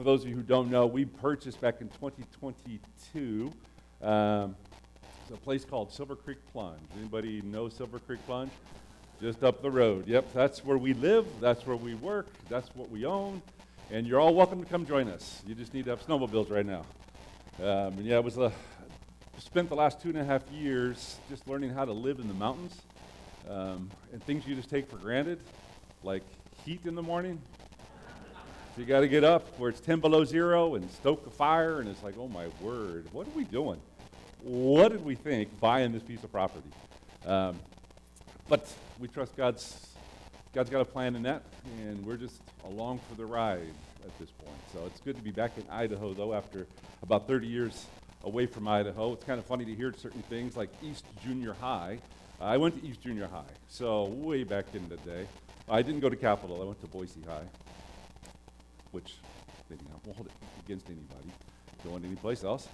for those of you who don't know, we purchased back in 2022 a place called Silver Creek Plunge. Anybody know Silver Creek Plunge? Just up the road. Yep, that's where we live, that's where we work, that's what we own, and you're all welcome to come join us. You just need to have snowmobiles right now. It was spent the last 2.5 years just learning how to live in the mountains, and things you just take for granted, like heat in the morning. So you got to get up where it's 10 below zero and stoke a fire, and it's like, oh my word, what are we doing? What did we think buying this piece of property? But we trust God's got a plan in that, and we're just along for the ride at this point. So it's good to be back in Idaho, though, after about 30 years away from Idaho. It's kind of funny to hear certain things like East Junior High. I went to East Junior High, so way back in the day. I didn't go to Capitol. I went to Boise High, which I won't hold it against anybody going anyplace else.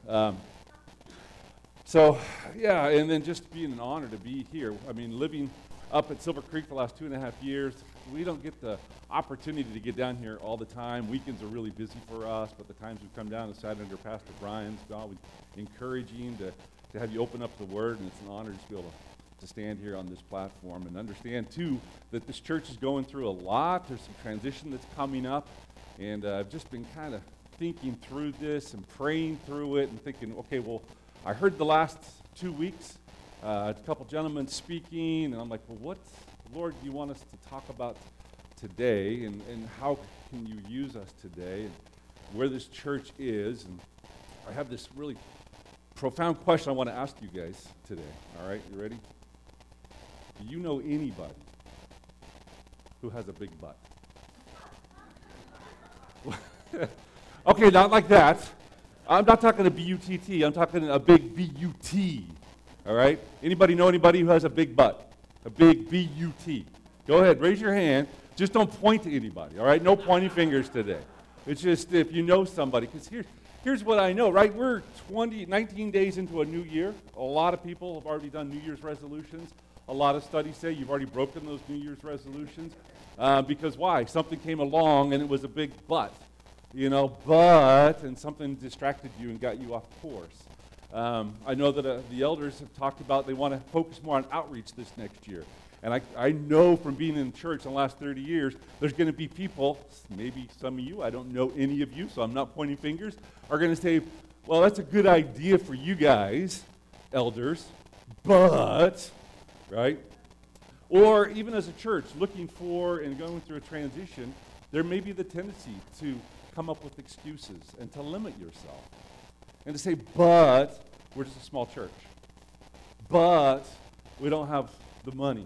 And then just being an honor to be here. I mean, living up at Silver Creek the last 2.5 years, we don't get the opportunity to get down here all the time. Weekends are really busy for us, but the times we've come down and sat under Pastor Brian's, God, we encouraging to have you open up the Word, and it's an honor just to be able to stand here on this platform and understand, too, that this church is going through a lot. There's some transition that's coming up, and I've just been kind of thinking through this and praying through it and thinking, okay, well, I heard the last 2 weeks, a couple gentlemen speaking, and I'm like, well, what, Lord, do you want us to talk about today, and how can you use us today, and where this church is? And I have this really profound question I want to ask you guys today. All right, you ready? Do you know anybody who has a big butt? Okay, not like that. I'm not talking a B-U-T-T. I'm talking a big B-U-T. All right? Anybody know anybody who has a big butt? A big B-U-T. Go ahead, raise your hand. Just don't point to anybody, all right? No pointing fingers today. It's just if you know somebody. Because here's what I know, right? We're 19 days into a new year. A lot of people have already done New Year's resolutions. A lot of studies say you've already broken those New Year's resolutions. Because why? Something came along and it was a big but. And something distracted you and got you off course. I know that the elders have talked about they want to focus more on outreach this next year. And I know from being in church in the last 30 years, there's going to be people, maybe some of you, I don't know any of you, so I'm not pointing fingers, are going to say, well, that's a good idea for you guys, elders, but, right? Or even as a church, looking for and going through a transition, there may be the tendency to come up with excuses and to limit yourself. And to say, but we're just a small church. But we don't have the money.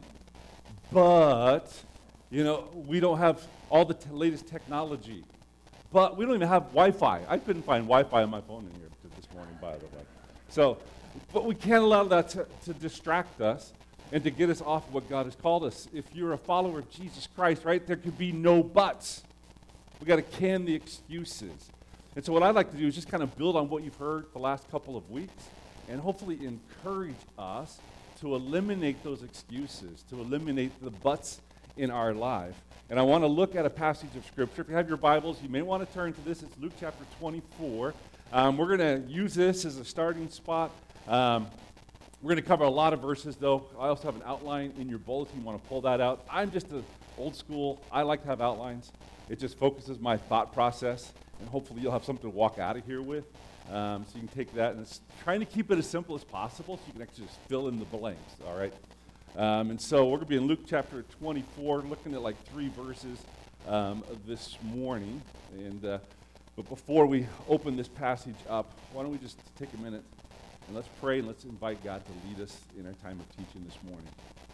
But, we don't have all the latest technology. But we don't even have Wi-Fi. I couldn't find Wi-Fi on my phone in here this morning, by the way. So, but we can't allow that to distract us and to get us off what God has called us. If you're a follower of Jesus Christ, right, there could be no buts. We got to can the excuses. And so what I'd like to do is just kind of build on what you've heard the last couple of weeks and hopefully encourage us to eliminate those excuses, to eliminate the buts in our life. And I want to look at a passage of Scripture. If you have your Bibles, you may want to turn to this. It's Luke chapter 24. We're going to use this as a starting spot. We're going to cover a lot of verses, though. I also have an outline in your bulletin. You want to pull that out. I'm just an old school. I like to have outlines. It just focuses my thought process, and hopefully you'll have something to walk out of here with. So you can take that, and it's trying to keep it as simple as possible so you can actually just fill in the blanks, all right? And so we're going to be in Luke chapter 24, looking at like 3 verses this morning. But before we open this passage up, why don't we just take a minute and let's pray and let's invite God to lead us in our time of teaching this morning.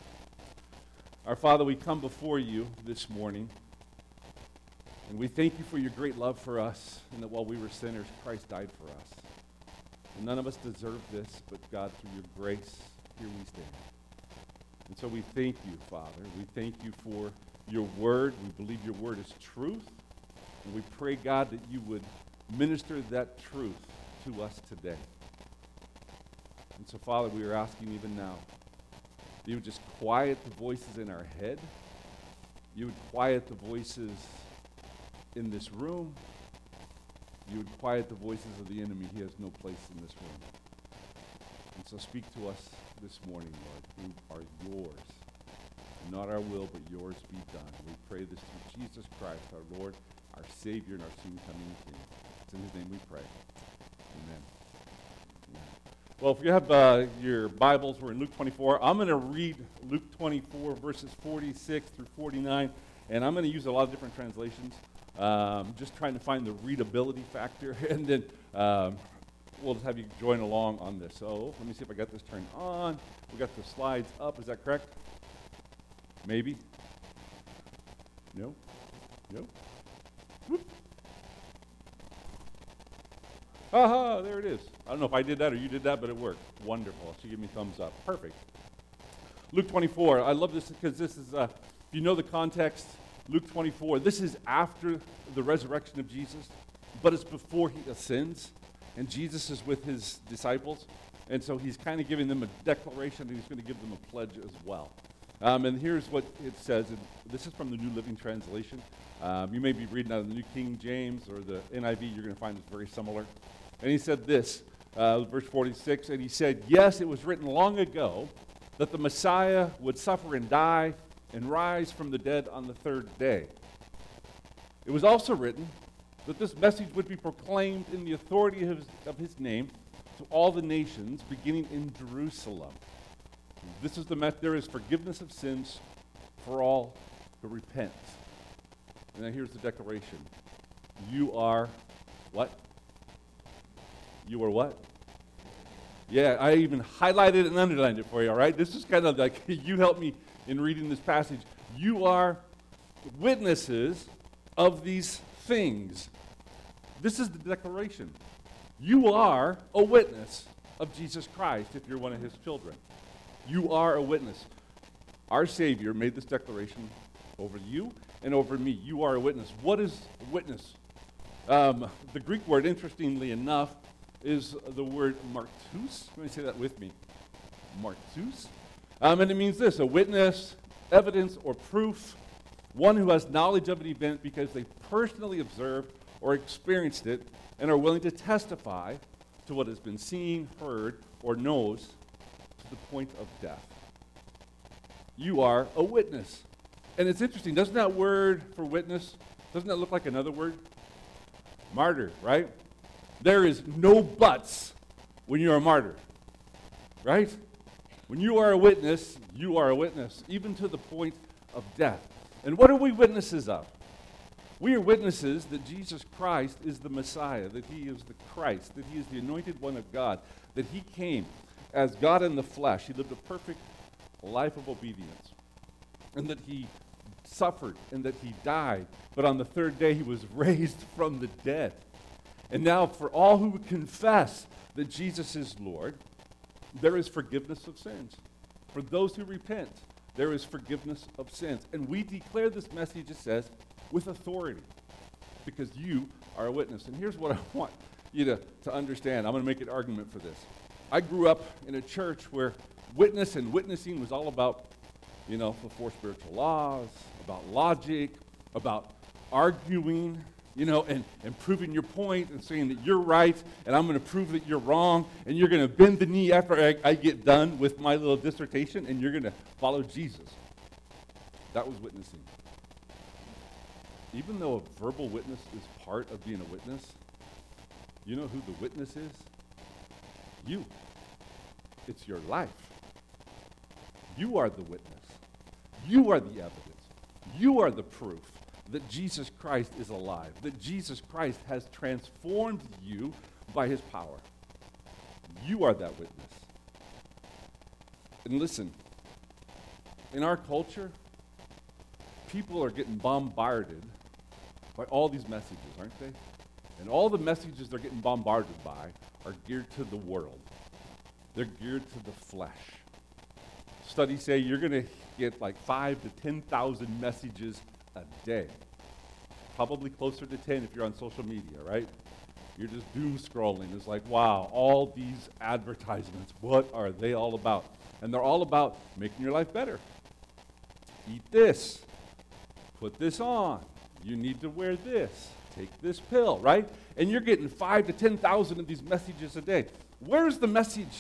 Our Father, we come before you this morning. And we thank you for your great love for us, and that while we were sinners, Christ died for us. And none of us deserve this, but God, through your grace, here we stand. And so we thank you, Father. We thank you for your word. We believe your word is truth. And we pray, God, that you would minister that truth to us today. And so, Father, we are asking even now, that you would just quiet the voices in our head. You would quiet the voices in this room, You would quiet the voices of the enemy. He has no place in this room. And so speak to us this morning, Lord, who are yours. Not our will, but yours be done. We pray this through Jesus Christ, our Lord, our Savior, and our soon-coming King. It's in his name we pray. Amen. Amen. Well, if you have your Bibles, we're in Luke 24. I'm going to read Luke 24, verses 46 through 49, and I'm going to use a lot of different translations, just trying to find the readability factor, and then we'll just have you join along on this. So let me see if I got this turned on. We got the slides up. Is that correct? Maybe? No? No? Whoop. Aha, there it is. I don't know if I did that or you did that, but it worked. Wonderful. She gave me a thumbs up. Perfect. Luke 24. I love this because this is, if you know the context, Luke 24, this is after the resurrection of Jesus, but it's before he ascends, and Jesus is with his disciples, and so he's kind of giving them a declaration, and he's going to give them a pledge as well. And here's what it says. And this is from the New Living Translation. You may be reading out of the New King James or the NIV. You're going to find it's very similar. And he said this, verse 46, and he said, "Yes, it was written long ago that the Messiah would suffer and die and rise from the dead on the third day. It was also written that this message would be proclaimed in the authority of his name to all the nations, beginning in Jerusalem. This is the message. There is forgiveness of sins for all who repent." And now here's the declaration. You are what? You are what? Yeah, I even highlighted and underlined it for you, all right? This is kind of like, you help me in reading this passage. You are witnesses of these things. This is the declaration. You are a witness of Jesus Christ if you're one of his children. You are a witness. Our Savior made this declaration over you and over me. You are a witness. What is a witness? The Greek word, interestingly enough, is the word martus. Let me say that with me. Martus. And it means this: a witness, evidence, or proof. One who has knowledge of an event because they personally observed or experienced it and are willing to testify to what has been seen, heard, or knows to the point of death. You are a witness. And it's interesting, doesn't that word for witness, doesn't that look like another word? Martyr, right? There is no buts when you're a martyr, right? When you are a witness, you are a witness, even to the point of death. And what are we witnesses of? We are witnesses that Jesus Christ is the Messiah, that he is the Christ, that he is the anointed one of God, that he came as God in the flesh. He lived a perfect life of obedience, and that he suffered and that he died. But on the third day, he was raised from the dead. And now for all who would confess that Jesus is Lord, there is forgiveness of sins. For those who repent, there is forgiveness of sins. And we declare this message, it says, with authority, because you are a witness. And here's what I want you to understand. I'm going to make an argument for this. I grew up in a church where witness and witnessing was all about, the four spiritual laws, about logic, about arguing, and proving your point and saying that you're right, and I'm going to prove that you're wrong, and you're going to bend the knee after I get done with my little dissertation, and you're going to follow Jesus. That was witnessing. Even though a verbal witness is part of being a witness, you know who the witness is? You. It's your life. You are the witness. You are the evidence. You are the proof that Jesus Christ is alive, that Jesus Christ has transformed you by his power. You are that witness. And listen, in our culture, people are getting bombarded by all these messages, aren't they? And all the messages they're getting bombarded by are geared to the world. They're geared to the flesh. Studies say you're going to get like 5,000 to 10,000 messages a day. Probably closer to 10 if you're on social media, right? You're just doom scrolling. It's like, wow, all these advertisements, what are they all about? And they're all about making your life better. Eat this. Put this on. You need to wear this. take this pill, right? And you're getting 5 to 10,000 of these messages a day. Where's the message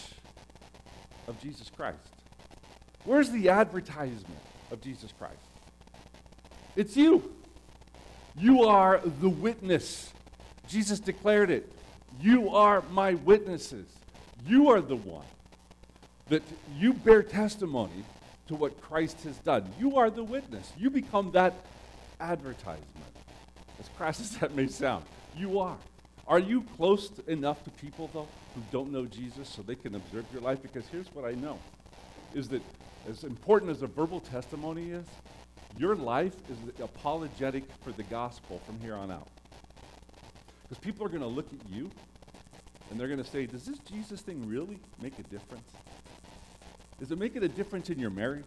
of Jesus Christ? Where's the advertisement of Jesus Christ? It's you. You are the witness. Jesus declared it. You are my witnesses. You are the one that you bear testimony to what Christ has done. You are the witness. You become that advertisement. As crass as that may sound, you are. Are you close enough to people, though, who don't know Jesus so they can observe your life? Because here's what I know, is that as important as a verbal testimony is, your life is apologetic for the gospel from here on out. Because people are going to look at you, and they're going to say, does this Jesus thing really make a difference? Is it making a difference in your marriage?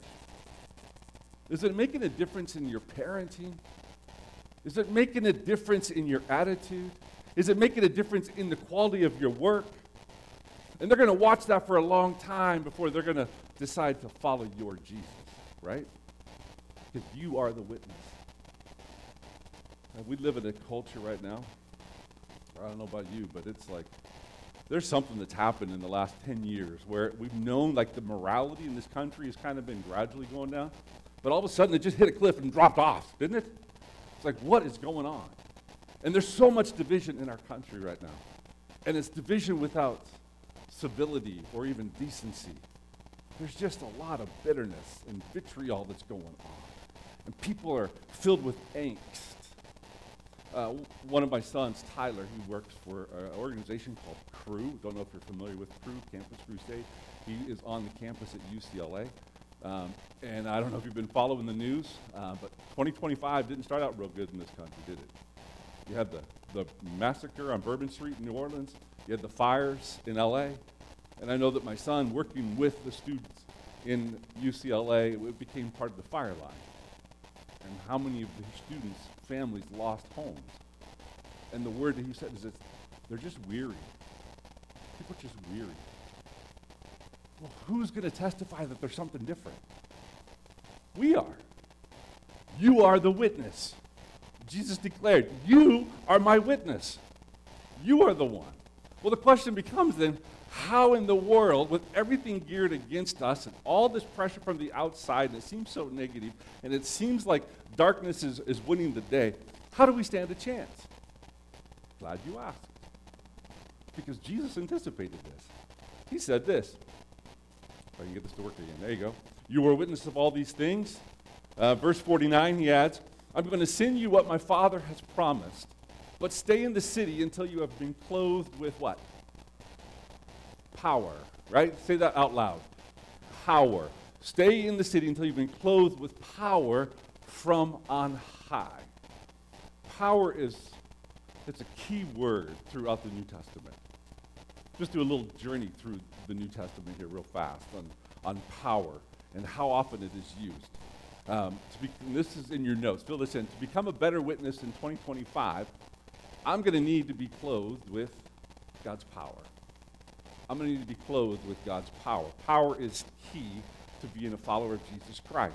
Is it making a difference in your parenting? Is it making a difference in your attitude? Is it making a difference in the quality of your work? And they're going to watch that for a long time before they're going to decide to follow your Jesus, right? Because you are the witness. And we live in a culture right now, I don't know about you, but it's like there's something that's happened in the last 10 years where we've known like the morality in this country has kind of been gradually going down, but all of a sudden it just hit a cliff and dropped off, didn't it? It's like, what is going on? And there's so much division in our country right now. And it's division without civility or even decency. There's just a lot of bitterness and vitriol that's going on. And people are filled with angst. One of my sons, Tyler, he works for an organization called Cru. Don't know if you're familiar with Cru, Campus Crusade. He is on the campus at UCLA. And I don't know if you've been following the news, but 2025 didn't start out real good in this country, did it? You had the massacre on Bourbon Street in New Orleans. You had the fires in LA. And I know that my son, working with the students in UCLA, it became part of the fire line. And how many of the students' families lost homes? And the word that he said is that they're just weary. People are just weary. Well, who's going to testify that there's something different? We are. You are the witness. Jesus declared, you are my witness. You are the one. Well, the question becomes then, how in the world, with everything geared against us and all this pressure from the outside, and it seems so negative, and it seems like darkness is winning the day, how do we stand a chance? Glad you asked. Because Jesus anticipated this. He said this. If I can get this to work again. There you go. You were a witness of all these things. Verse 49, he adds, I'm going to send you what my Father has promised, but stay in the city until you have been clothed with what? Power, right? Say that out loud. Power. Stay in the city until you've been clothed with power from on high. Power it's a key word throughout the New Testament. Just do a little journey through the New Testament here real fast on power and how often it is used. This is in your notes. Fill this in. To become a better witness in 2025, I'm going to need to be clothed with God's power. I'm going to need to be clothed with God's power. Power is key to being a follower of Jesus Christ.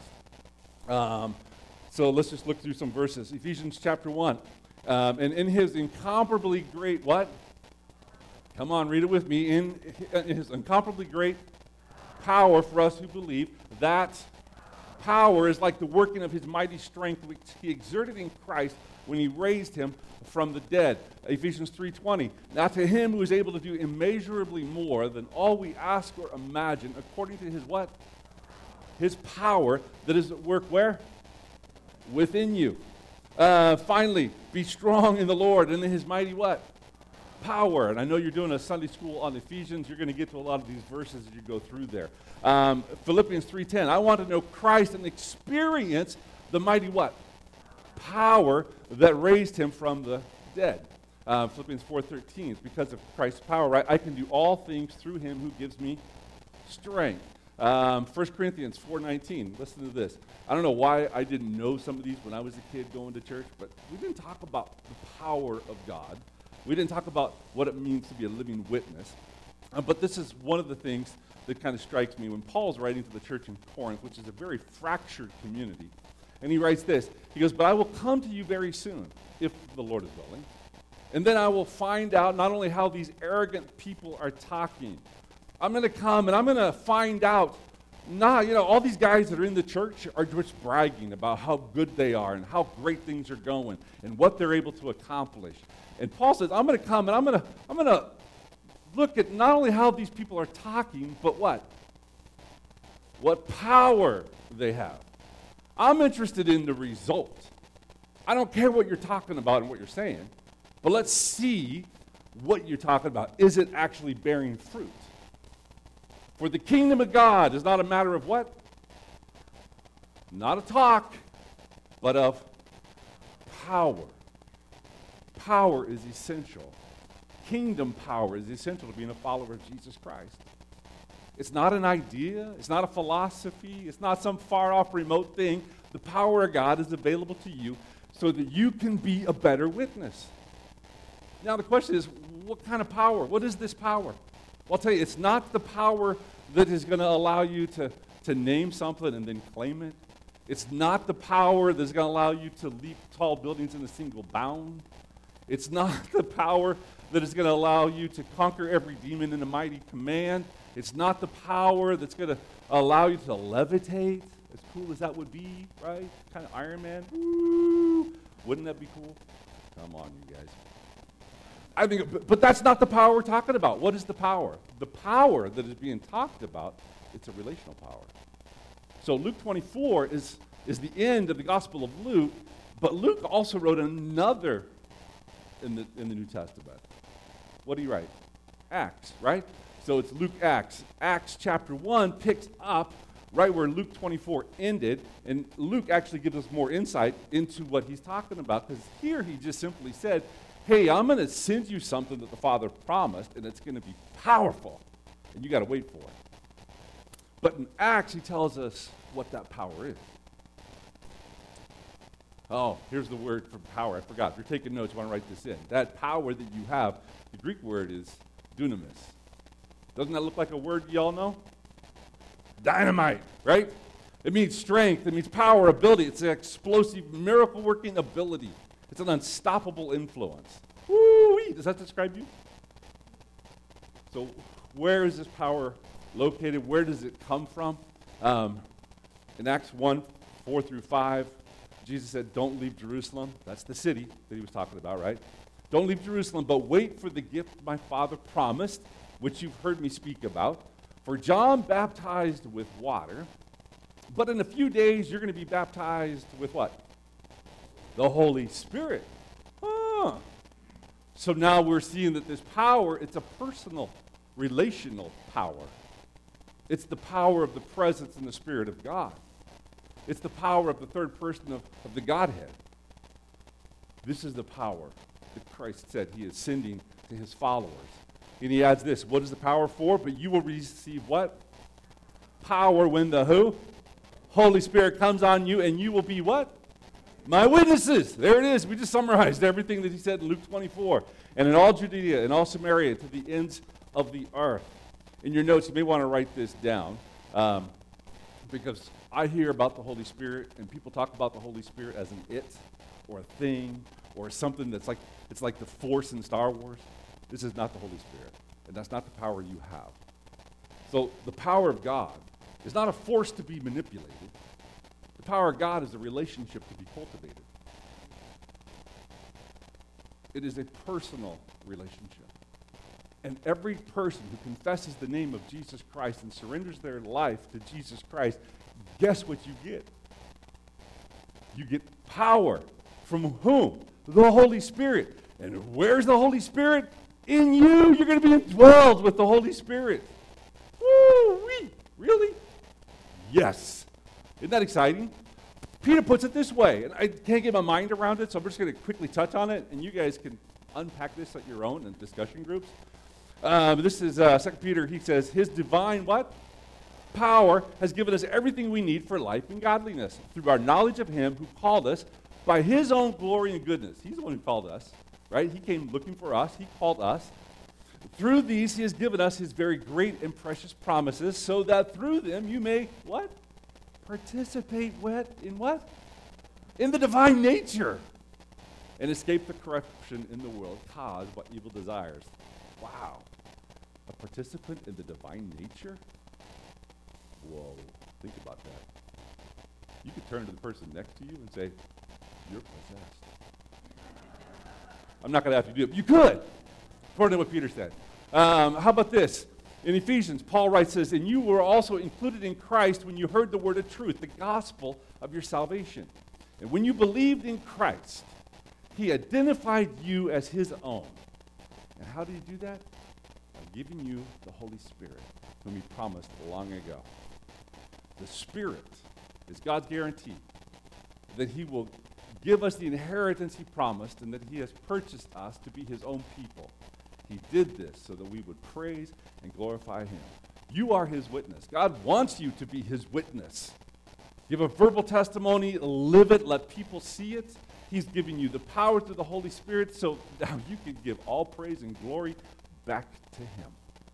So let's just look through some verses. Ephesians chapter 1. And in his incomparably great, what? Come on, read it with me. In his incomparably great power for us who believe, that power is like the working of his mighty strength which he exerted in Christ when he raised him from the dead. Ephesians 3:20. Now to him who is able to do immeasurably more than all we ask or imagine, according to his what? His power that is at work where? Within you. Finally, be strong in the Lord and in his mighty what? Power. And I know you're doing a Sunday school on Ephesians. You're going to get to a lot of these verses as you go through there. Philippians 3:10. I want to know Christ and experience the mighty what? Power that raised him from the dead. Philippians 4:13. It's because of Christ's power, right? I can do all things through him who gives me strength. 1 Corinthians 4:19. Listen to this. I don't know why I didn't know some of these when I was a kid going to church, but we didn't talk about the power of God. We didn't talk about what it means to be a living witness. But this is one of the things that kind of strikes me when Paul's writing to the church in Corinth, which is a very fractured community. And he writes this. He goes, but I will come to you very soon, if the Lord is willing. And then I will find out not only how these arrogant people are talking. I'm going to come and I'm going to find out, all these guys that are in the church are just bragging about how good they are and how great things are going and what they're able to accomplish. And Paul says, I'm going to come and I'm going to look at not only how these people are talking, but what? What power they have. I'm interested in the result. I don't care what you're talking about and what you're saying, but let's see what you're talking about. Is it actually bearing fruit? For the kingdom of God is not a matter of what? Not a talk, but of power. Power is essential. Kingdom power is essential to being a follower of Jesus Christ. It's not an idea. It's not a philosophy. It's not some far-off remote thing. The power of God is available to you so that you can be a better witness. Now the question is, what kind of power? What is this power? Well, I'll tell you, it's not the power that is going to allow you to name something and then claim it. It's not the power that's going to allow you to leap tall buildings in a single bound. It's not the power that is going to allow you to conquer every demon in a mighty command. It's not the power that's going to allow you to levitate, as cool as that would be, right? Kind of Iron Man. Woo! Wouldn't that be cool? Come on, you guys. I think, but that's not the power we're talking about. What is the power? The power that is being talked about, it's a relational power. So Luke 24 is the end of the Gospel of Luke, but Luke also wrote another in the New Testament. What did he write? Acts, right? So it's Luke Acts. Acts chapter 1 picks up right where Luke 24 ended, and Luke actually gives us more insight into what he's talking about, because here he just simply said, hey, I'm going to send you something that the Father promised, and it's going to be powerful, and you got to wait for it. But in Acts, he tells us what that power is. Oh, here's the word for power. I forgot. If you're taking notes, you want to write this in. That power that you have, the Greek word is dunamis. Doesn't that look like a word you all know? Dynamite, right? It means strength. It means power, ability. It's an explosive, miracle-working ability. It's an unstoppable influence. Woo-wee! Does that describe you? So where is this power located? Where does it come from? In Acts 1, 4 through 5, Jesus said, don't leave Jerusalem. That's the city that he was talking about, right? Don't leave Jerusalem, but wait for the gift my Father promised, which you've heard me speak about. For John baptized with water, but in a few days you're going to be baptized with what? The Holy Spirit. So now we're seeing that this power, it's a personal, relational power. It's the power of the presence and the Spirit of God. It's the power of the third person of the Godhead. This is the power that Christ said he is sending to his followers. And he adds this, what is the power for? But you will receive what? Power when the who? Holy Spirit comes on you, and you will be what? My witnesses. There it is. We just summarized everything that he said in Luke 24. And in all Judea and all Samaria to the ends of the earth. In your notes, you may want to write this down because I hear about the Holy Spirit, and people talk about the Holy Spirit as an it or a thing or something that's like, it's like the Force in Star Wars. This is not the Holy Spirit, and that's not the power you have. So the power of God is not a force to be manipulated. The power of God is a relationship to be cultivated. It is a personal relationship. And every person who confesses the name of Jesus Christ and surrenders their life to Jesus Christ, guess what you get? You get power. From whom? The Holy Spirit. And where's the Holy Spirit? In you. You're going to be indwelled with the Holy Spirit. Woo-wee. Really? Yes. Isn't that exciting? Peter puts it this way, and I can't get my mind around it, so I'm just going to quickly touch on it, and you guys can unpack this at your own in discussion groups. This is 2 Peter. He says, his divine what? Power has given us everything we need for life and godliness through our knowledge of him who called us by his own glory and goodness. He's the one who called us, right? He came looking for us. He called us. Through these, he has given us his very great and precious promises so that through them you may, what? Participate in what? in the divine nature and escape the corruption in the world caused by evil desires. Wow. A participant in the divine nature? Whoa. Think about that. You could turn to the person next to you and say, you're possessed. I'm not going to have to do it, but you could, according to what Peter said. How about this? In Ephesians, Paul writes, says, and you were also included in Christ when you heard the word of truth, the gospel of your salvation. And when you believed in Christ, he identified you as his own. And how did he do that? By giving you the Holy Spirit, whom he promised long ago. The Spirit is God's guarantee that he will give us the inheritance he promised and that he has purchased us to be his own people. He did this so that we would praise and glorify him. You are his witness. God wants you to be his witness. Give a verbal testimony, live it, let people see it. He's giving you the power through the Holy Spirit so now you can give all praise and glory back to him.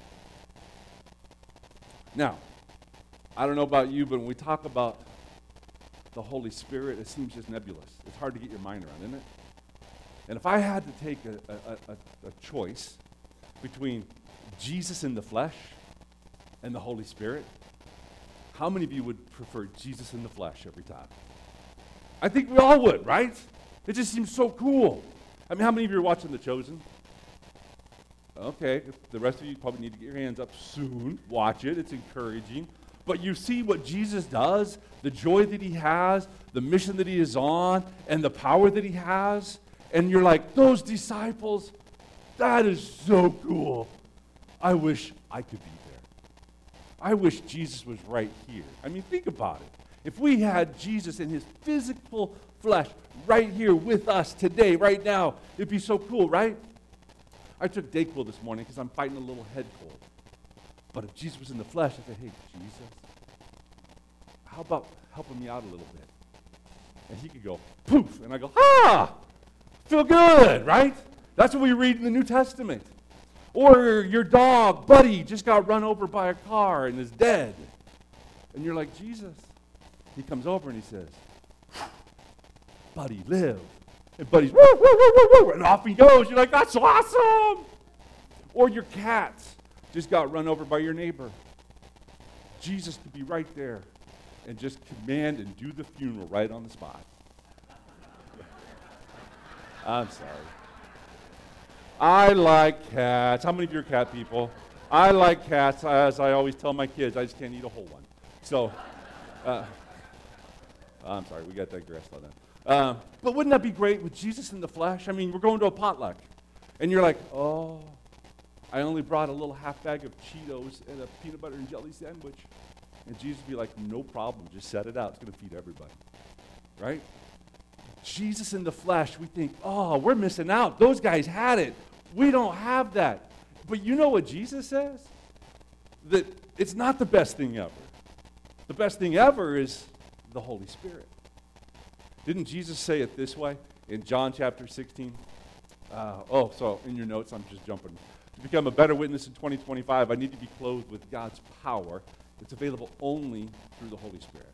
Now, I don't know about you, but when we talk about the Holy Spirit, it seems just nebulous. It's hard to get your mind around, isn't it? And if I had to take a choice between Jesus in the flesh and the Holy Spirit, how many of you would prefer Jesus in the flesh every time? I think we all would, right? It just seems so cool. I mean, how many of you are watching The Chosen? Okay, the rest of you probably need to get your hands up soon. Watch it. It's encouraging. But you see what Jesus does, the joy that he has, the mission that he is on, and the power that he has. And you're like, those disciples, that is so cool. I wish I could be there. I wish Jesus was right here. I mean, think about it. If we had Jesus in his physical flesh right here with us today, right now, it'd be so cool, right? I took Dayquil this morning because I'm fighting a little head cold. But if Jesus was in the flesh, I'd say, hey, Jesus, how about helping me out a little bit? And he could go, poof, and I go, feel good, right? That's what we read in the New Testament. Or your dog, Buddy, just got run over by a car and is dead. And you're like, Jesus. He comes over and he says, Buddy, live. And Buddy's, woo, woo, woo, woo, woo, and off he goes. You're like, that's awesome. Or your cat just got run over by your neighbor. Jesus could be right there and just command and do the funeral right on the spot. I'm sorry. I like cats. How many of you are cat people? I like cats. As I always tell my kids, I just can't eat a whole one. So, I'm sorry, we got digressed on that. But wouldn't that be great with Jesus in the flesh? I mean, we're going to a potluck. And you're like, oh, I only brought a little half bag of Cheetos and a peanut butter and jelly sandwich. And Jesus would be like, no problem, just set it out. It's going to feed everybody. Right? Jesus in the flesh, we think, oh, we're missing out. Those guys had it. We don't have that. But you know what Jesus says? That it's not the best thing ever. The best thing ever is the Holy Spirit. Didn't Jesus say it this way in John chapter 16? So in your notes, I'm just jumping. To become a better witness in 2025, I need to be clothed with God's power. It's available only through the Holy Spirit.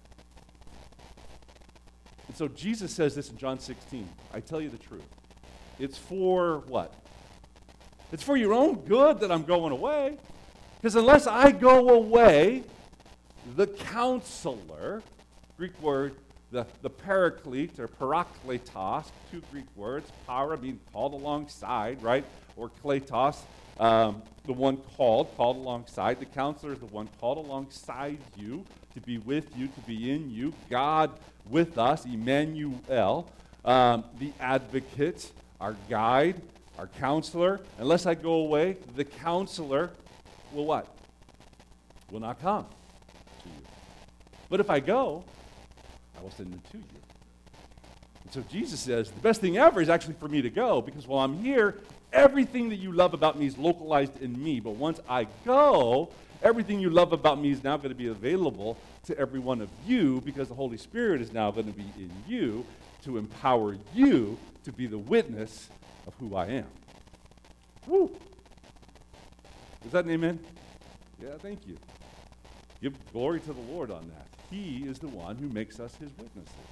And so Jesus says this in John 16. I tell you the truth. It's for what? It's for your own good that I'm going away. Because unless I go away, the counselor, Greek word, the paraclete or parakletos, two Greek words, para being called alongside, right? Or kletos, the one called alongside. The counselor is the one called alongside you, to be with you, to be in you. God with us, Emmanuel, the advocate, our guide, our counselor. Unless I go away, the counselor will what? Will not come to you. But if I go, I will send him to you. And so Jesus says, the best thing ever is actually for me to go, because while I'm here, everything that you love about me is localized in me. But once I go, everything you love about me is now going to be available to every one of you, because the Holy Spirit is now going to be in you to empower you to be the witness of who I am. Woo! Is that an amen? Yeah, thank you. Give glory to the Lord on that. He is the one who makes us his witnesses.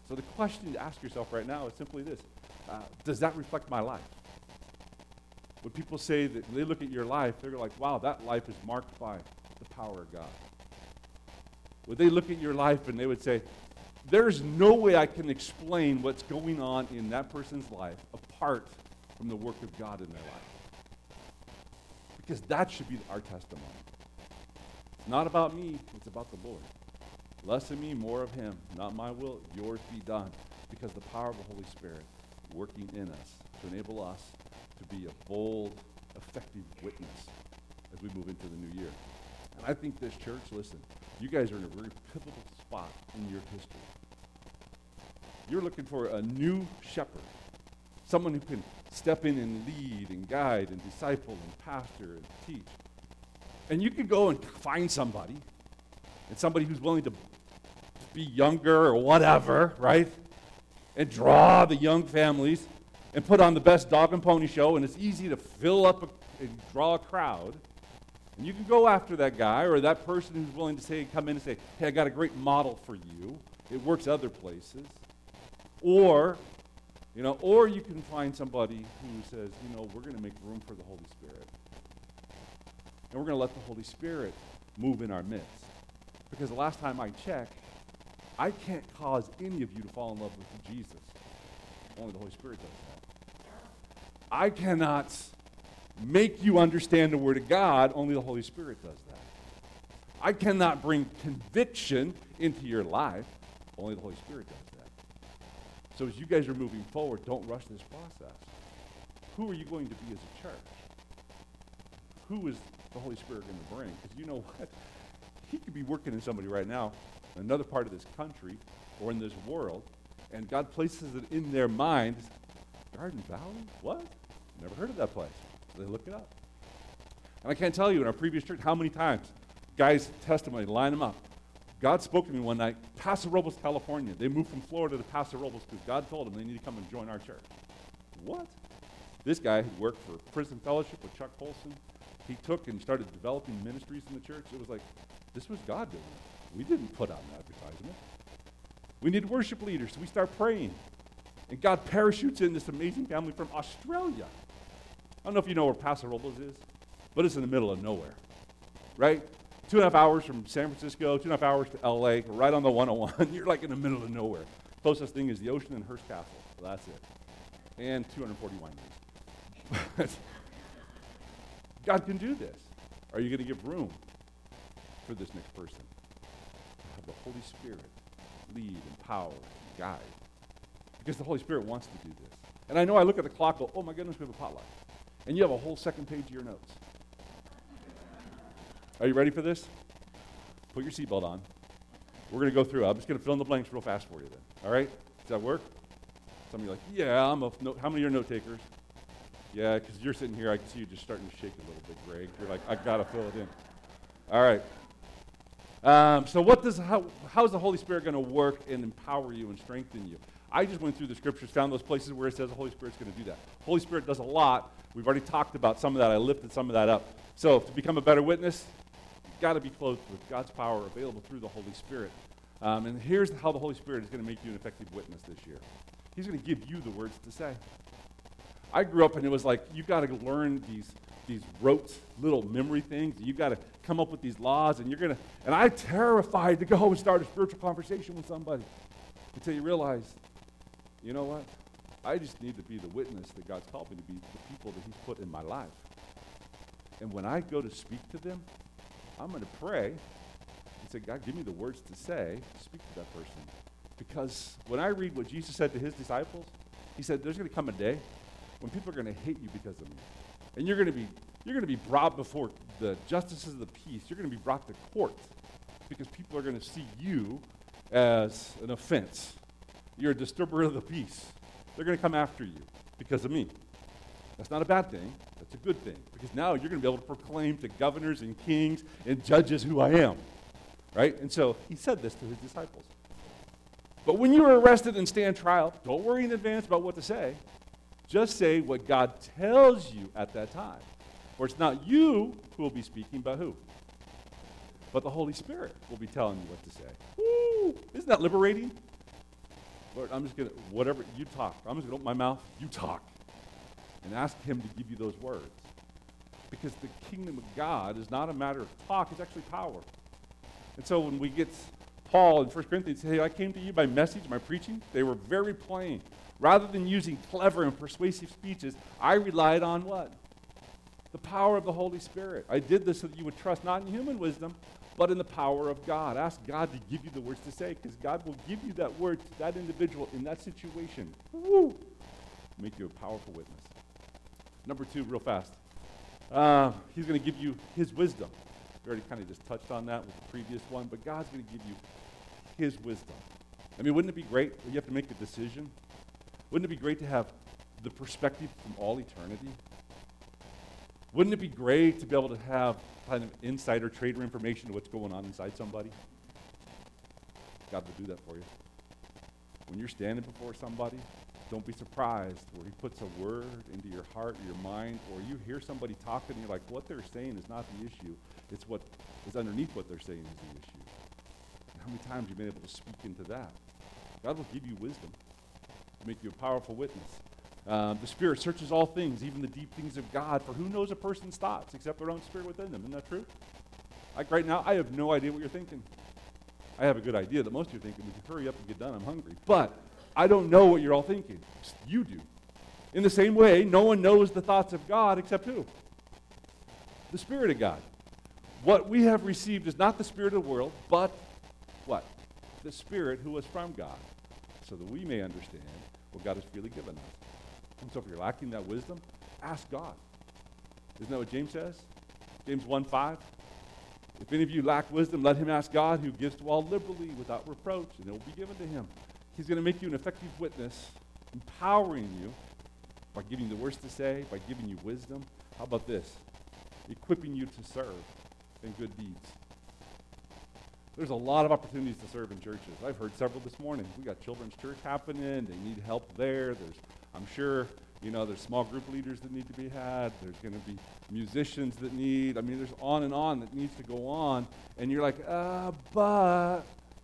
So the question to ask yourself right now is simply this. Does that reflect my life? When people say that they look at your life, they're like, wow, that life is marked by the power of God. Would they look at your life and they would say, there's no way I can explain what's going on in that person's life apart from the work of God in their life? Because that should be our testimony. It's not about me, it's about the Lord. Less of me, more of him. Not my will, yours be done. Because the power of the Holy Spirit working in us to enable us to be a bold, effective witness as we move into the new year. And I think this church, listen, you guys are in a very pivotal spot in your history. You're looking for a new shepherd, someone who can step in and lead and guide and disciple and pastor and teach. And you could go and find somebody, and somebody who's willing to be younger or whatever, right? And draw the young families and put on the best dog and pony show, and it's easy to fill up and draw a crowd. And you can go after that guy or that person who's willing to come in and say, hey, I got a great model for you. It works other places. Or you can find somebody who says, we're going to make room for the Holy Spirit. And we're going to let the Holy Spirit move in our midst. Because the last time I checked, I can't cause any of you to fall in love with Jesus. Only the Holy Spirit does that. I cannot make you understand the Word of God. Only the Holy Spirit does that. I cannot bring conviction into your life. Only the Holy Spirit does that. So as you guys are moving forward, don't rush this process. Who are you going to be as a church? Who is the Holy Spirit going to bring? Because you know what? He could be working in somebody right now in another part of this country or in this world, and God places it in their mind. Garden Valley? What? Never heard of that place. So they look it up. And I can't tell you in our previous church how many times guys' testimony, line them up. God spoke to me one night, Paso Robles, California. They moved from Florida to Paso Robles because God told them they need to come and join our church. What? This guy who worked for Prison Fellowship with Chuck Colson, he took and started developing ministries in the church. It was like, this was God doing it. We didn't put out an advertisement. We need worship leaders, so we start praying. And God parachutes in this amazing family from Australia. I don't know if you know where Paso Robles is, but it's in the middle of nowhere, right? 2.5 hours from San Francisco, 2.5 hours to LA, right on the 101. You're like in the middle of nowhere. Closest thing is the ocean and Hearst Castle. So that's it. And 240 wineries. God can do this. Are you going to give room for this next person? Have the Holy Spirit lead, empower, and guide. Because the Holy Spirit wants to do this. And I know I look at the clock and go, oh my goodness, we have a potluck. And you have a whole second page of your notes. Are you ready for this? Put your seatbelt on. We're going to go through. I'm just going to fill in the blanks real fast for you then. All right? Does that work? Some of you are like, yeah, how many are note takers? Yeah, because you're sitting here, I can see you just starting to shake a little bit, Greg. You're like, I got to fill it in. All right. So how is the Holy Spirit going to work and empower you and strengthen you? I just went through the scriptures, found those places where it says the Holy Spirit's going to do that. Holy Spirit does a lot. We've already talked about some of that. I lifted some of that up. So to become a better witness, you've got to be clothed with God's power available through the Holy Spirit. And here's how the Holy Spirit is going to make you an effective witness this year. He's going to give you the words to say. I grew up and it was like, you've got to learn these rote little memory things. You've got to come up with these laws, and and I'm terrified to go and start a spiritual conversation with somebody until you realize, you know what? I just need to be the witness that God's called me to be, the people that he's put in my life. And when I go to speak to them, I'm going to pray and say, God, give me the words to say to speak to that person. Because when I read what Jesus said to his disciples, he said, there's going to come a day when people are going to hate you because of me. And you're going to be brought before the justices of the peace. You're going to be brought to court because people are going to see you as an offense. You're a disturber of the peace. They're going to come after you because of me. That's not a bad thing. That's a good thing. Because now you're going to be able to proclaim to governors and kings and judges who I am. Right? And so he said this to his disciples. But when you are arrested and stand trial, don't worry in advance about what to say. Just say what God tells you at that time. For it's not you who will be speaking, but who? But the Holy Spirit will be telling you what to say. Woo! Isn't that liberating? Lord, I'm just going to, whatever, you talk. I'm just going to open my mouth, you talk. And ask him to give you those words. Because the kingdom of God is not a matter of talk, it's actually power. And so when we get Paul in 1 Corinthians, say, hey, I came to you by message, my preaching, they were very plain. Rather than using clever and persuasive speeches, I relied on what? The power of the Holy Spirit. I did this so that you would trust not in human wisdom, but in the power of God. Ask God to give you the words to say, because God will give you that word to that individual in that situation. Woo! Make you a powerful witness. Number 2, real fast. He's going to give you his wisdom. We already kind of just touched on that with the previous one, but God's going to give you his wisdom. I mean, wouldn't it be great when you have to make a decision? Wouldn't it be great to have the perspective from all eternity? Wouldn't it be great to be able to have kind of insider trader information to what's going on inside somebody? God will do that for you. When you're standing before somebody, don't be surprised where he puts a word into your heart or your mind, or you hear somebody talking and you're like, what they're saying is not the issue. It's what is underneath what they're saying is the issue. And how many times you've been able to speak into that? God will give you wisdom to make you a powerful witness. The Spirit searches all things, even the deep things of God, for who knows a person's thoughts except their own spirit within them. Isn't that true? Like right now, I have no idea what you're thinking. I have a good idea that most of you are thinking, we can hurry up and get done, I'm hungry. But I don't know what you're all thinking. You do. In the same way, no one knows the thoughts of God except who? The Spirit of God. What we have received is not the spirit of the world, but what? The Spirit who was from God, so that we may understand what God has freely given us. And so if you're lacking that wisdom, ask God. Isn't that what James says? James 1:5. If any of you lack wisdom, let him ask God, who gives to all liberally without reproach, and it will be given to him. He's going to make you an effective witness, empowering you by giving you the words to say, by giving you wisdom. How about this? Equipping you to serve in good deeds. There's a lot of opportunities to serve in churches. I've heard several this morning. We got children's church happening. They need help there. I'm sure, there's small group leaders that need to be had. There's going to be musicians that need. There's on and on that needs to go on. And you're like, but.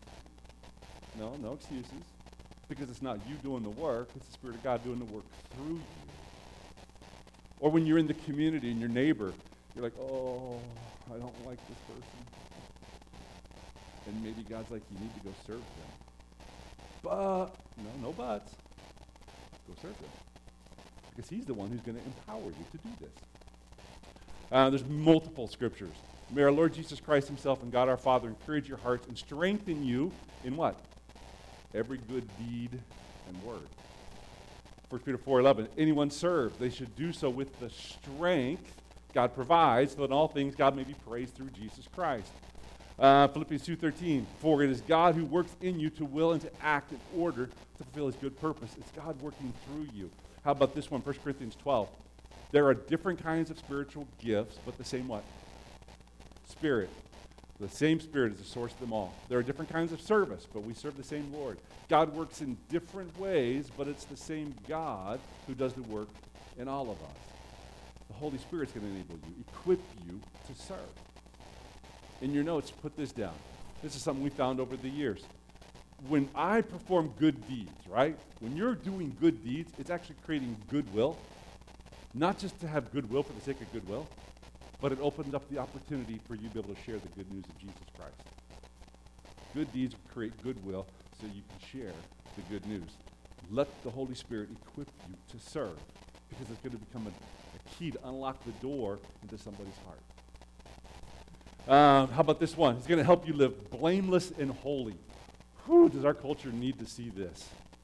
No excuses. Because it's not you doing the work. It's the Spirit of God doing the work through you. Or when you're in the community and your neighbor, you're like, oh, I don't like this person. And maybe God's like, you need to go serve them. But, no buts. Go serve them. Because he's the one who's going to empower you to do this. There's multiple scriptures. May our Lord Jesus Christ himself and God our Father encourage your hearts and strengthen you in what? Every good deed and word. 1 Peter 4:11, anyone serves, they should do so with the strength God provides, so that in all things God may be praised through Jesus Christ. Philippians 2:13, for it is God who works in you to will and to act in order to fulfill his good purpose. It's God working through you. How about this one, 1 Corinthians 12? There are different kinds of spiritual gifts, but the same what? Spirit. The same Spirit is the source of them all. There are different kinds of service, but we serve the same Lord. God works in different ways, but it's the same God who does the work in all of us. The Holy Spirit's going to enable you, equip you to serve. In your notes, put this down. This is something we found over the years. When I perform good deeds, right? When you're doing good deeds, it's actually creating goodwill. Not just to have goodwill for the sake of goodwill, but it opens up the opportunity for you to be able to share the good news of Jesus Christ. Good deeds create goodwill so you can share the good news. Let the Holy Spirit equip you to serve, because it's going to become a key to unlock the door into somebody's heart. How about this one? It's going to help you live blameless and holy. Whew, does our culture need to see this?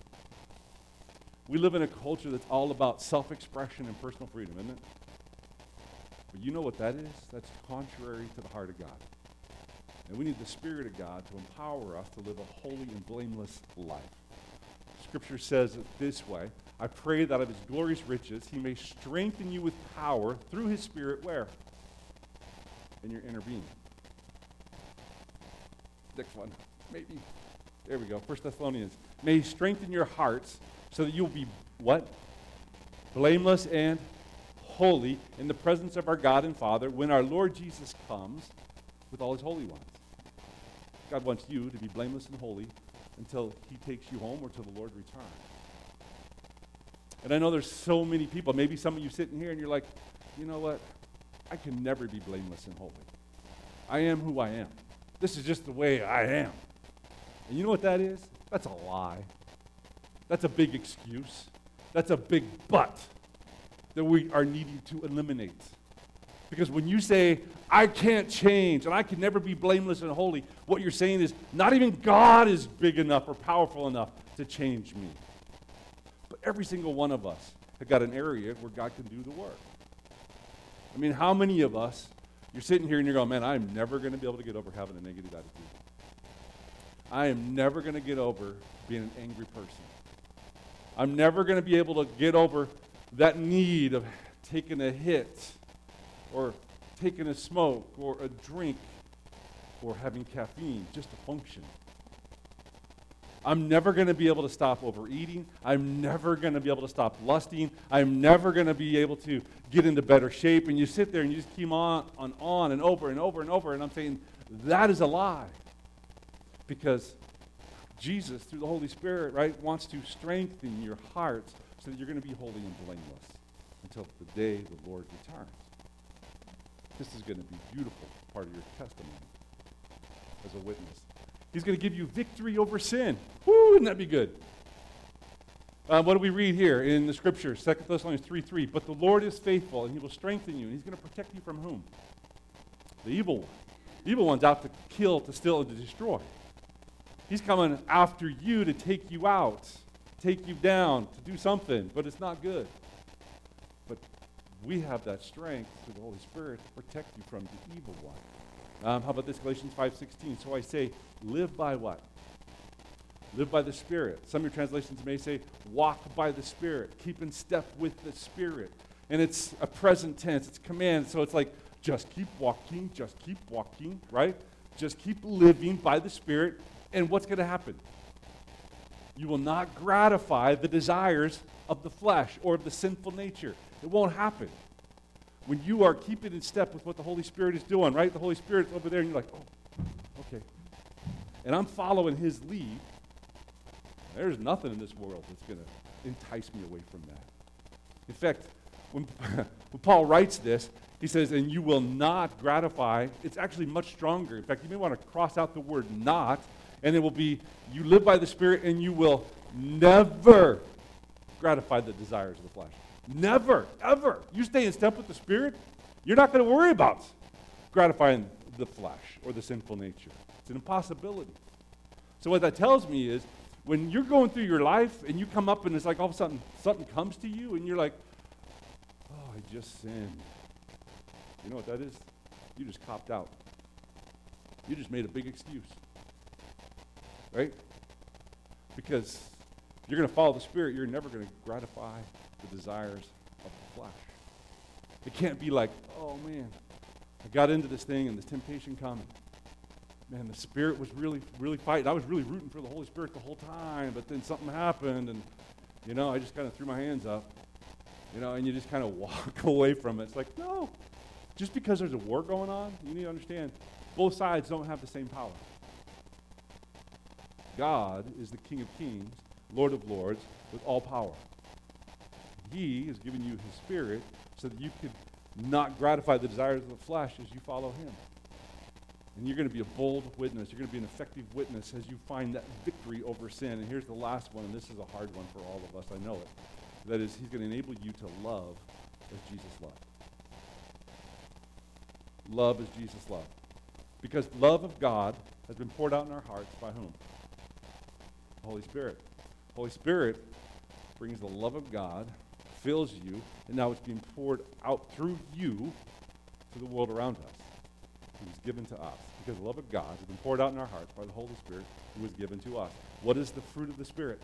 We live in a culture that's all about self-expression and personal freedom, isn't it? But you know what that is? That's contrary to the heart of God. And we need the Spirit of God to empower us to live a holy and blameless life. Scripture says it this way, I pray that out of his glorious riches he may strengthen you with power through his Spirit, where? In your inner being. Next one, maybe. There we go, 1 Thessalonians. May he strengthen your hearts so that you'll be, what? Blameless and holy in the presence of our God and Father when our Lord Jesus comes with all his holy ones. God wants you to be blameless and holy until he takes you home or till the Lord returns. And I know there's so many people, maybe some of you sitting here and you're like, you know what? I can never be blameless and holy. I am who I am. This is just the way I am. And you know what that is? That's a lie. That's a big excuse. That's a big but that we are needing to eliminate. Because when you say, I can't change and I can never be blameless and holy, what you're saying is, not even God is big enough or powerful enough to change me. But every single one of us have got an area where God can do the work. I mean, how many of us, you're sitting here and you're going, man, I'm never going to be able to get over having a negative attitude. I am never going to get over being an angry person. I'm never going to be able to get over that need of taking a hit or taking a smoke or a drink or having caffeine just to function. I'm never going to be able to stop overeating. I'm never going to be able to stop lusting. I'm never going to be able to get into better shape. And you sit there and you just keep on and over and over and over. And I'm saying that is a lie. Because Jesus, through the Holy Spirit, right, wants to strengthen your heart so that you're going to be holy and blameless until the day the Lord returns. This is going to be a beautiful part of your testimony as a witness. He's going to give you victory over sin. Woo, wouldn't that be good? What do we read here in the scriptures? 2 Thessalonians 3:3. But the Lord is faithful, and he will strengthen you. And he's going to protect you from whom? The evil one. The evil one's out to kill, to steal, and to destroy. He's coming after you to take you out, take you down, to do something, but it's not good. But we have that strength through the Holy Spirit to protect you from the evil one. How about this, Galatians 5:16? So I say, live by what? Live by the Spirit. Some of your translations may say, walk by the Spirit. Keep in step with the Spirit. And it's a present tense. It's command. So it's like, just keep walking, right? Just keep living by the Spirit. And what's going to happen? You will not gratify the desires of the flesh or of the sinful nature. It won't happen. When you are keeping in step with what the Holy Spirit is doing, right? The Holy Spirit's over there and you're like, oh, okay. And I'm following his lead. There's nothing in this world that's going to entice me away from that. In fact, when Paul writes this, he says, and you will not gratify. It's actually much stronger. In fact, you may want to cross out the word not, and it will be, you live by the Spirit and you will never gratify the desires of the flesh. Never, ever. You stay in step with the Spirit, you're not going to worry about gratifying the flesh or the sinful nature. It's an impossibility. So what that tells me is, when you're going through your life and you come up and it's like all of a sudden something comes to you and you're like, oh, I just sinned. You know what that is? You just copped out. You just made a big excuse. Right? Because if you're going to follow the Spirit, you're never going to gratify the desires of the flesh. It can't be like, oh man, I got into this thing and this temptation coming. Man, the Spirit was really, really fighting. I was really rooting for the Holy Spirit the whole time, but then something happened and, I just kind of threw my hands up, and you just kind of walk away from it. It's like, no. Just because there's a war going on, you need to understand, both sides don't have the same power. God is the King of Kings, Lord of Lords, with all power. He has given you his Spirit so that you could not gratify the desires of the flesh as you follow him. And you're going to be a bold witness. You're going to be an effective witness as you find that victory over sin. And here's the last one, and this is a hard one for all of us. I know it. That is, he's going to enable you to love as Jesus loved. Love as Jesus loved. Because love of God has been poured out in our hearts by whom? The Holy Spirit. Holy Spirit brings the love of God, fills you, and now it's being poured out through you to the world around us. It was given to us. Because the love of God has been poured out in our hearts by the Holy Spirit who was given to us. What is the fruit of the Spirit?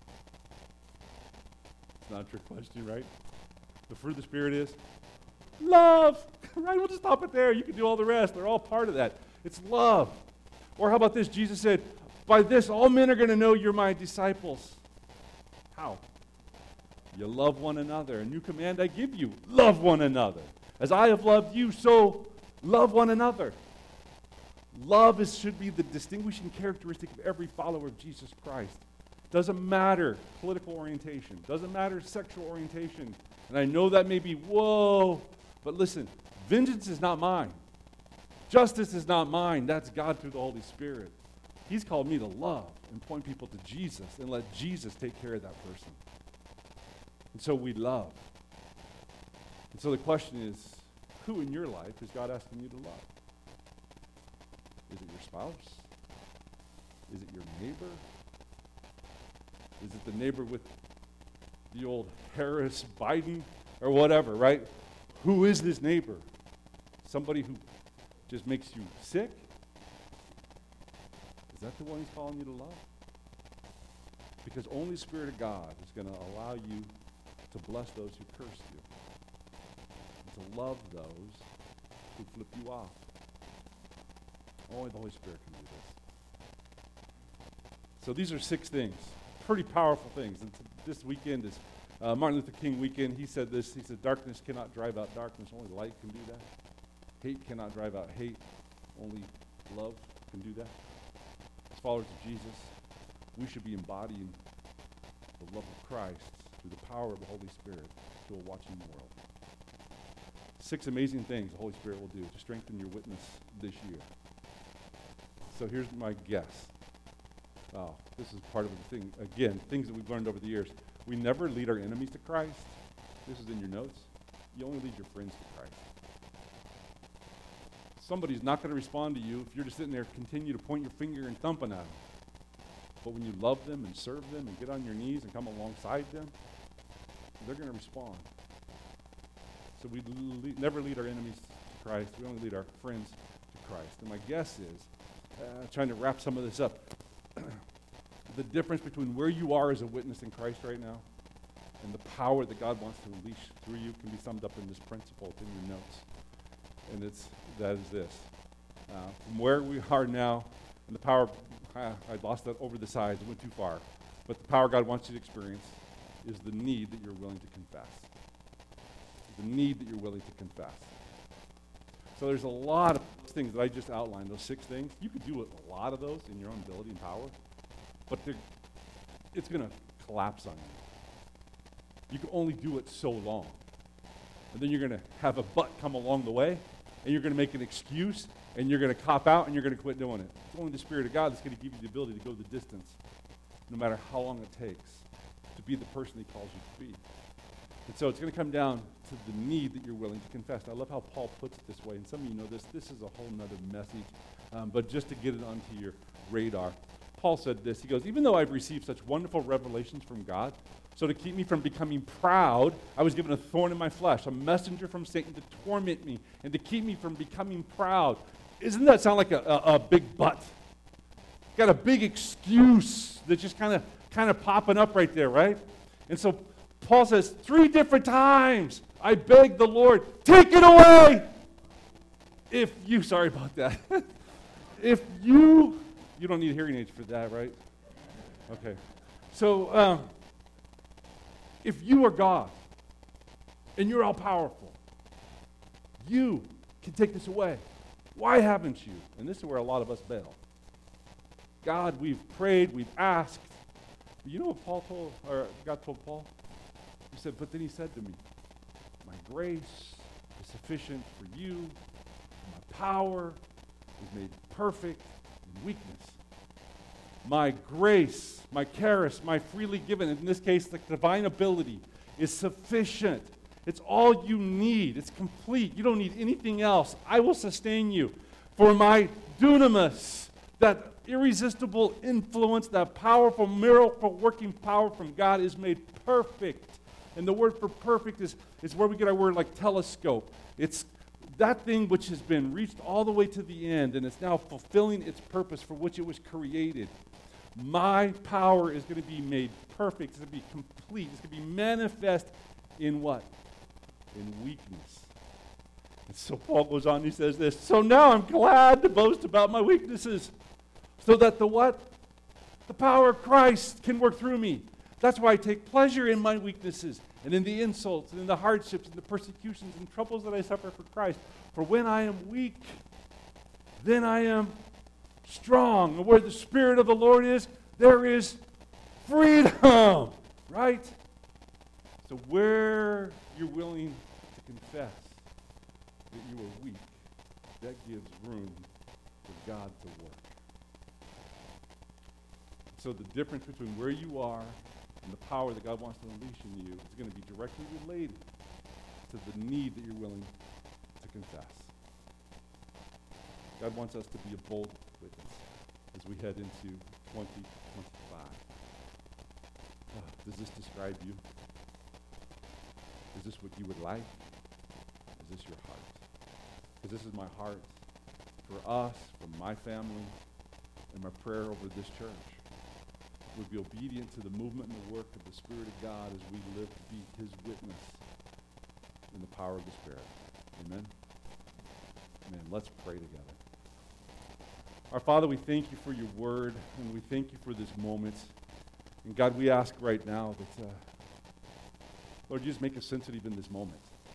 It's not a trick question, right? The fruit of the Spirit is love. Right? We'll just stop it there. You can do all the rest. They're all part of that. It's love. Or how about this? Jesus said, by this all men are going to know you're my disciples. How? You love one another. A new command I give you. Love one another. As I have loved you, so love one another. Love should be the distinguishing characteristic of every follower of Jesus Christ. Doesn't matter political orientation. Doesn't matter sexual orientation. And I know that may be, whoa, but listen, vengeance is not mine. Justice is not mine. That's God through the Holy Spirit. He's called me to love and point people to Jesus and let Jesus take care of that person. And so we love. And so the question is, who in your life is God asking you to love? Is it your spouse? Is it your neighbor? Is it the neighbor with the old Harris, Biden, or whatever, right? Who is this neighbor? Somebody who just makes you sick? Is that the one he's calling you to love? Because only the Spirit of God is going to allow you to bless those who curse you, and to love those who flip you off. Only the Holy Spirit can do this. So these are 6 things, pretty powerful things. And this weekend is Martin Luther King weekend. He said this. He said, darkness cannot drive out darkness. Only light can do that. Hate cannot drive out hate. Only love can do that. As followers of Jesus, we should be embodying the love of Christ through the power of the Holy Spirit to a watching world. 6 amazing things the Holy Spirit will do to strengthen your witness this year. So here's my guess. Wow, this is part of the thing. Again, things that we've learned over the years. We never lead our enemies to Christ. This is in your notes. You only lead your friends to Christ. Somebody's not going to respond to you if you're just sitting there, continue to point your finger and thumping at them. But when you love them and serve them and get on your knees and come alongside them, they're going to respond. So we never lead our enemies to Christ. We only lead our friends to Christ. And my guess is, trying to wrap some of this up, the difference between where you are as a witness in Christ right now and the power that God wants to unleash through you can be summed up in this principle. It's in your notes. And that is this. From where we are now, and the power, I lost that over the sides, it went too far. But the power God wants you to experience is the need that you're willing to confess. The need that you're willing to confess. So there's a lot of things that I just outlined, those 6 things. You could do a lot of those in your own ability and power, but it's going to collapse on you. You can only do it so long. And then you're going to have a but come along the way, and you're going to make an excuse, and you're going to cop out, and you're going to quit doing it. It's only the Spirit of God that's going to give you the ability to go the distance, no matter how long it takes, to be the person He calls you to be. And so it's going to come down to the need that you're willing to confess. And I love how Paul puts it this way, and some of you know this. This is a whole nother message, but just to get it onto your radar. Paul said this. He goes, even though I've received such wonderful revelations from God, so to keep me from becoming proud, I was given a thorn in my flesh, a messenger from Satan to torment me and to keep me from becoming proud. Isn't that sound like a big but? Got a big excuse that's just kind of popping up right there, right? And so Paul says 3 different times, I beg the Lord, take it away. Sorry about that. You don't need hearing aids for that, right? Okay. So, if you are God, and you're all powerful, you can take this away. Why haven't you? And this is where a lot of us bail. God, we've prayed, we've asked. But you know what God told Paul? He said, but then he said to me, my grace is sufficient for you. My power is made perfect in weakness. My grace, my charis, my freely given, in this case, the divine ability, is sufficient. It's all you need. It's complete. You don't need anything else. I will sustain you. For my dunamis, that irresistible influence, that powerful miracle working power from God is made perfect. And the word for perfect is where we get our word like telescope. It's that thing which has been reached all the way to the end, and it's now fulfilling its purpose for which it was created. My power is going to be made perfect. It's going to be complete. It's going to be manifest in what? In weakness. And so Paul goes on, he says this, so now I'm glad to boast about my weaknesses, so that the what? The power of Christ can work through me. That's why I take pleasure in my weaknesses and in the insults and in the hardships and the persecutions and troubles that I suffer for Christ. For when I am weak, then I am strong. And where the Spirit of the Lord is, there is freedom, right? So where you're willing to confess that you are weak, that gives room for God to work. So the difference between where you are and the power that God wants to unleash in you is going to be directly related to the need that you're willing to confess. God wants us to be a bold witness as we head into 2025. Does this describe you? Is this what you would like? Is this your heart? Because this is my heart for us, for my family, and my prayer over this church. Would be obedient to the movement and the work of the Spirit of God as we live to be His witness in the power of the Spirit. Amen? Amen. Let's pray together. Our Father, we thank you for your word, and we thank you for this moment. And God, we ask right now that, Lord, you just make us sensitive in this moment.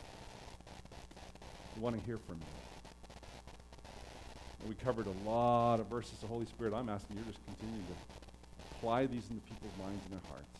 We want to hear from you. And we covered a lot of verses. The Holy Spirit, I'm asking you to just continue to apply these into people's minds and their hearts.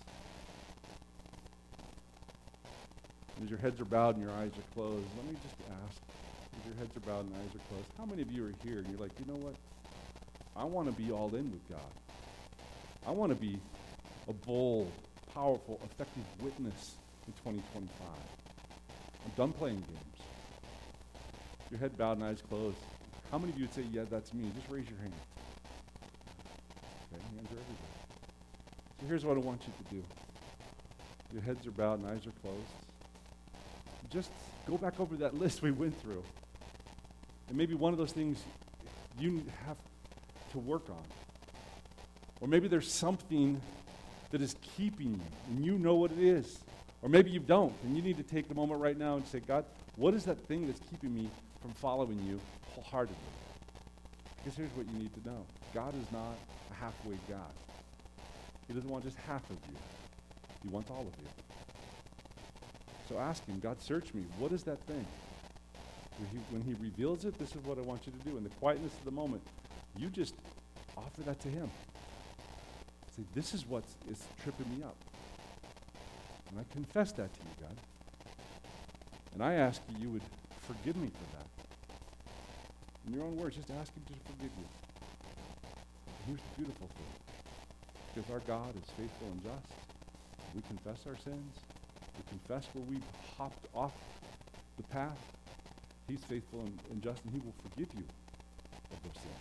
And as your heads are bowed and your eyes are closed, let me just ask, as your heads are bowed and eyes are closed, how many of you are here and you're like, you know what? I want to be all in with God. I want to be a bold, powerful, effective witness in 2025. I'm done playing games. Your head bowed and eyes closed. How many of you would say, yeah, that's me? Just raise your hand. Okay, hands are everywhere. So here's what I want you to do. Your heads are bowed and eyes are closed. Just go back over that list we went through. And maybe one of those things you have to work on. Or maybe there's something that is keeping you, and you know what it is. Or maybe you don't, and you need to take a moment right now and say, God, what is that thing that's keeping me from following you wholeheartedly? Because here's what you need to know. God is not a halfway God. He doesn't want just half of you. He wants all of you. So ask him, God, search me. What is that thing? When he reveals it, this is what I want you to do. In the quietness of the moment, you just offer that to him. Say, this is what is tripping me up. And I confess that to you, God. And I ask you would forgive me for that. In your own words, just ask him to forgive you. And here's the beautiful thing. Because our God is faithful and just. We confess our sins. We confess where we've hopped off the path. He's faithful and just, and he will forgive you of those sins.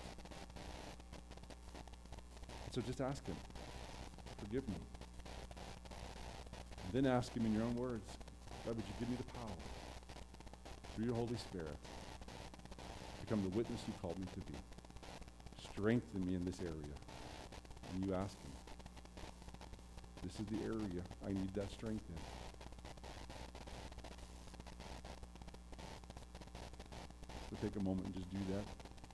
And so just ask him, forgive me. And then ask him in your own words, God, would you give me the power through your Holy Spirit to become the witness you called me to be. Strengthen me in this area. And you ask him, this is the area I need that strength in. So take a moment and just do that.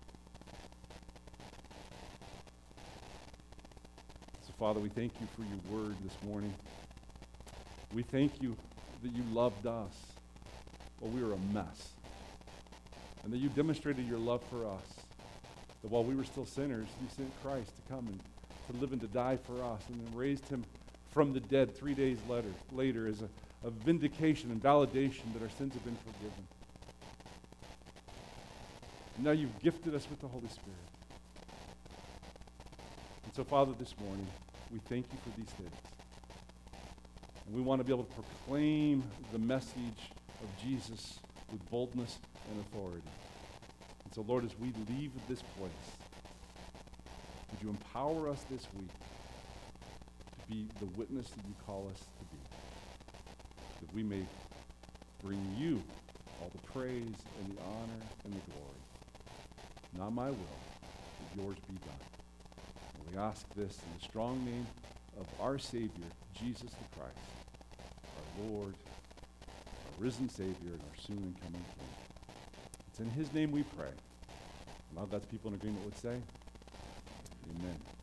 So Father, we thank you for your word this morning. We thank you that you loved us while we were a mess. And that you demonstrated your love for us. That while we were still sinners, you sent Christ to come and to live and to die for us, and then raised him from the dead 3 days later as a vindication and validation that our sins have been forgiven. And now you've gifted us with the Holy Spirit. And so, Father, this morning, we thank you for these things. And we want to be able to proclaim the message of Jesus with boldness and authority. And so, Lord, as we leave this place, would you empower us this week to be the witness that you call us to be, that we may bring you all the praise and the honor and the glory. Not my will, but yours be done. And we ask this in the strong name of our Savior, Jesus the Christ, our Lord, our risen Savior, and our soon and coming King. It's in his name we pray. And all God's people in agreement would say, amen.